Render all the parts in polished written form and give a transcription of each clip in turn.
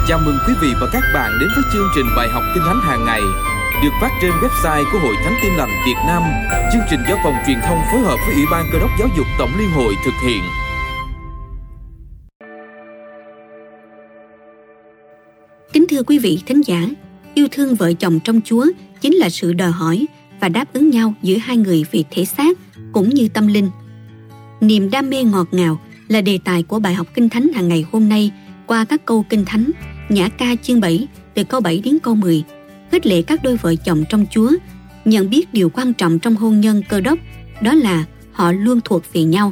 Chào mừng quý vị và các bạn đến với chương trình bài học Kinh Thánh hàng ngày được phát trên website của Hội Thánh Tin Lành Việt Nam. Chương trình do Phòng Truyền thông phối hợp với Ủy ban Cơ đốc Giáo dục Tổng Liên hội thực hiện. Kính thưa quý vị thính giả, yêu thương vợ chồng trong Chúa chính là sự đòi hỏi và đáp ứng nhau giữa hai người về thể xác cũng như tâm linh. Niềm đam mê ngọt ngào là đề tài của bài học Kinh Thánh hàng ngày hôm nay qua các câu Kinh Thánh, Nhã ca chương 7 từ câu 7 đến câu 10, khích lệ các đôi vợ chồng trong Chúa nhận biết điều quan trọng trong hôn nhân Cơ đốc, đó là họ luôn thuộc về nhau.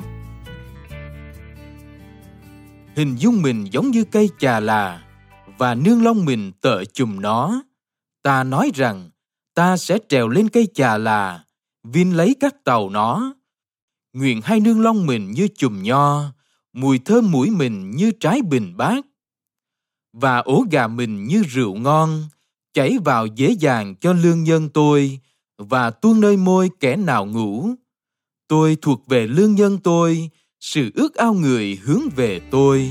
Hình dung mình giống như cây chà là và nương lông mình tợ chùm nó. Ta nói rằng ta sẽ trèo lên cây chà là, vin lấy các tàu nó. Nguyện hai nương lông mình như chùm nho, mùi thơm mũi mình như trái bình bát. Và ổ gà mình như rượu ngon, chảy vào dễ dàng cho lương nhân tôi, và tuôn nơi môi kẻ nào ngủ. Tôi thuộc về lương nhân tôi, sự ước ao người hướng về tôi.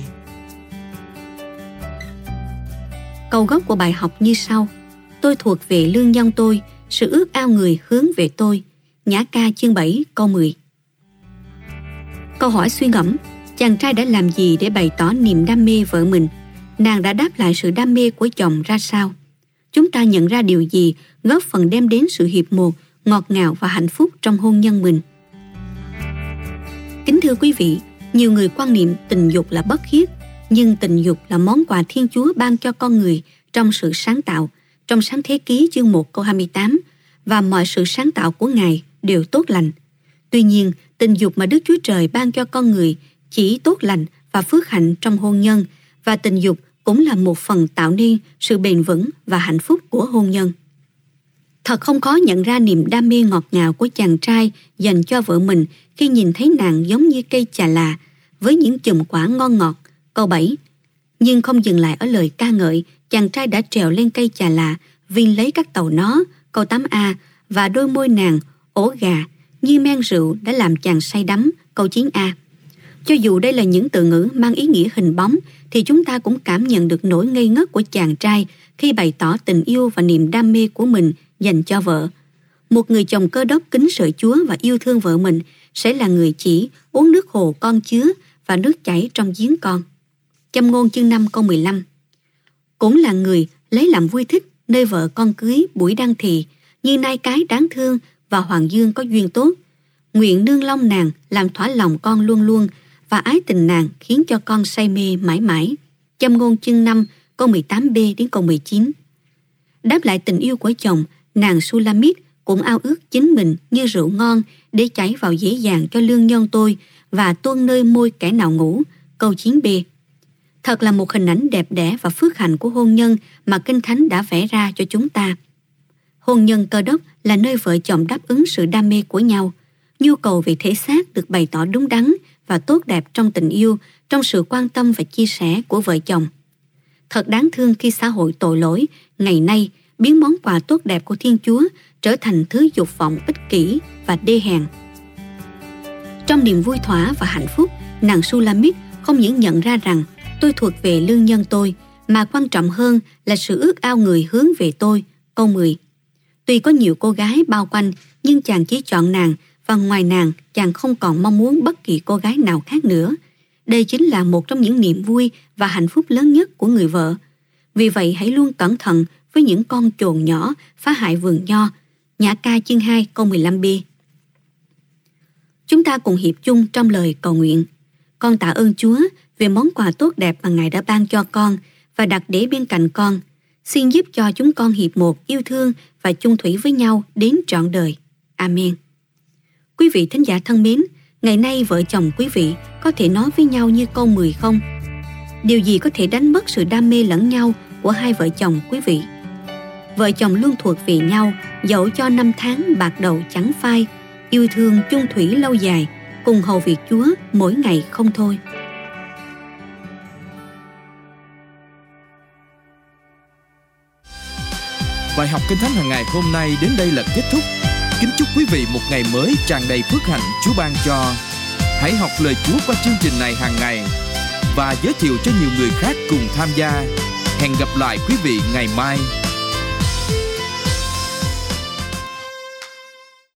Câu gốc của bài học như sau: tôi thuộc về lương nhân tôi, sự ước ao người hướng về tôi. Nhã ca chương 7 câu 10. Câu hỏi suy ngẫm: chàng trai đã làm gì để bày tỏ niềm đam mê vợ mình? Nàng đã đáp lại sự đam mê của chồng ra sao? Chúng ta nhận ra điều gì góp phần đem đến sự hiệp một, ngọt ngào và hạnh phúc trong hôn nhân mình? Kính thưa quý vị, nhiều người quan niệm tình dục là bất khiết, nhưng tình dục là món quà Thiên Chúa ban cho con người trong sự sáng tạo. Trong Sáng Thế Ký chương 1 câu 28, và mọi sự sáng tạo của Ngài đều tốt lành. Tuy nhiên, tình dục mà Đức Chúa Trời ban cho con người chỉ tốt lành và phước hạnh trong hôn nhân, và tình dục cũng là một phần tạo nên sự bền vững và hạnh phúc của hôn nhân. Thật không khó nhận ra niềm đam mê ngọt ngào của chàng trai dành cho vợ mình khi nhìn thấy nàng giống như cây chà là với những chùm quả ngon ngọt. Câu 7. Nhưng không dừng lại ở lời ca ngợi, chàng trai đã trèo lên cây chà là, vin lấy các tàu nó. Câu 8a. Và đôi môi nàng, ổ gà, như men rượu đã làm chàng say đắm. Câu 9a. Cho dù đây là những từ ngữ mang ý nghĩa hình bóng, thì chúng ta cũng cảm nhận được nỗi ngây ngất của chàng trai khi bày tỏ tình yêu và niềm đam mê của mình dành cho vợ. Một người chồng Cơ đốc kính sợ Chúa và yêu thương vợ mình sẽ là người chỉ uống nước hồ con chứa và nước chảy trong giếng con. Châm ngôn chương 5 câu 15. Cũng là người lấy làm vui thích nơi vợ con cưới buổi đăng thì, như nai cái đáng thương và hoàng dương có duyên tốt. Nguyện nương long nàng làm thỏa lòng con luôn luôn, và ái tình nàng khiến cho con say mê mãi mãi. Châm ngôn chương 5 câu 18b đến câu 19. Đáp lại tình yêu của chồng, nàng Sulamit cũng ao ước chính mình như rượu ngon để chảy vào dễ dàng cho lương nhân tôi, và tuôn nơi môi kẻ nào ngủ. Câu 9b. Thật là một hình ảnh đẹp đẽ và phước hạnh của hôn nhân mà Kinh Thánh đã vẽ ra cho chúng ta. Hôn nhân Cơ đốc là nơi vợ chồng đáp ứng sự đam mê của nhau. Nhu cầu về thể xác được bày tỏ đúng đắn và tốt đẹp trong tình yêu, trong sự quan tâm và chia sẻ của vợ chồng. Thật đáng thương khi xã hội tội lỗi ngày nay biến món quà tốt đẹp của Thiên Chúa trở thành thứ dục vọng ích kỷ và đê hèn. Trong niềm vui thỏa và hạnh phúc, nàng Sulamit không những nhận ra rằng tôi thuộc về lương nhân tôi, mà quan trọng hơn là sự ước ao người hướng về tôi. Câu 10. Tuy có nhiều cô gái bao quanh, nhưng chàng chỉ chọn nàng, và ngoài nàng, chàng không còn mong muốn bất kỳ cô gái nào khác nữa. Đây chính là một trong những niềm vui và hạnh phúc lớn nhất của người vợ. Vì vậy hãy luôn cẩn thận với những con chồn nhỏ phá hại vườn nho. Nhã ca chương 2 câu 15b. Chúng ta cùng hiệp chung trong lời cầu nguyện. Con tạ ơn Chúa về món quà tốt đẹp mà Ngài đã ban cho con và đặt để bên cạnh con. Xin giúp cho chúng con hiệp một, yêu thương và chung thủy với nhau đến trọn đời. Amen. Quý vị thính giả thân mến, ngày nay vợ chồng quý vị có thể nói với nhau như câu 10 không? Điều gì có thể đánh mất sự đam mê lẫn nhau của hai vợ chồng quý vị? Vợ chồng luôn thuộc về nhau, dẫu cho năm tháng bạc đầu chẳng phai, yêu thương chung thủy lâu dài, cùng hầu việc Chúa mỗi ngày không thôi. Bài học Kinh Thánh hàng ngày hôm nay đến đây là kết thúc. Kính chúc quý vị một ngày mới tràn đầy phước hạnh Chúa ban cho. Hãy học lời Chúa qua chương trình này hàng ngày và giới thiệu cho nhiều người khác cùng tham gia. Hẹn gặp lại quý vị ngày mai.